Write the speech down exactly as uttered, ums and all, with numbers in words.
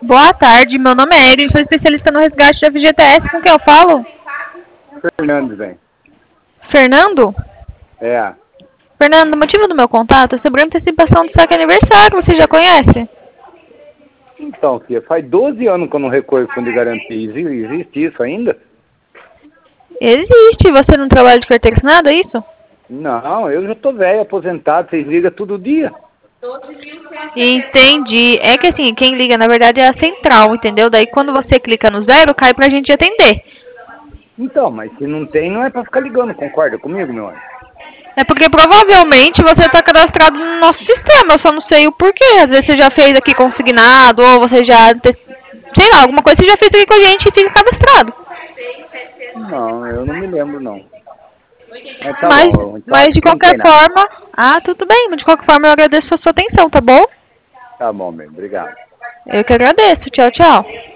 Boa tarde, meu nome é Erin, sou especialista no resgate da F G T S, com quem eu falo? Fernando, velho. Fernando? É. Fernando, o motivo do meu contato é sobre a antecipação do saque aniversário, você já conhece? Então, filha, faz doze anos que eu não recolho fundo de garantia. Exi- Existe isso ainda? Existe, você não trabalha de carteira assinada, é isso? Não, eu já tô velho, aposentado, vocês ligam todo dia. Entendi. É que assim, quem liga na verdade é a central, entendeu? Daí quando você clica no zero, cai pra gente atender. Então, mas se não tem, não é pra ficar ligando, concorda comigo, meu anjo? É porque provavelmente você está cadastrado no nosso sistema, eu só não sei o porquê. Às vezes você já fez aqui consignado, ou você já, sei lá, alguma coisa você já fez aqui com a gente e fica cadastrado. Não, eu não me lembro, não. Mas tá Mas, bom, então mas acho de que não tem qualquer nada. forma, ah, tudo bem, mas de qualquer forma eu agradeço a sua atenção, tá bom? Tá bom, meu, obrigado. Eu que agradeço, tchau, tchau.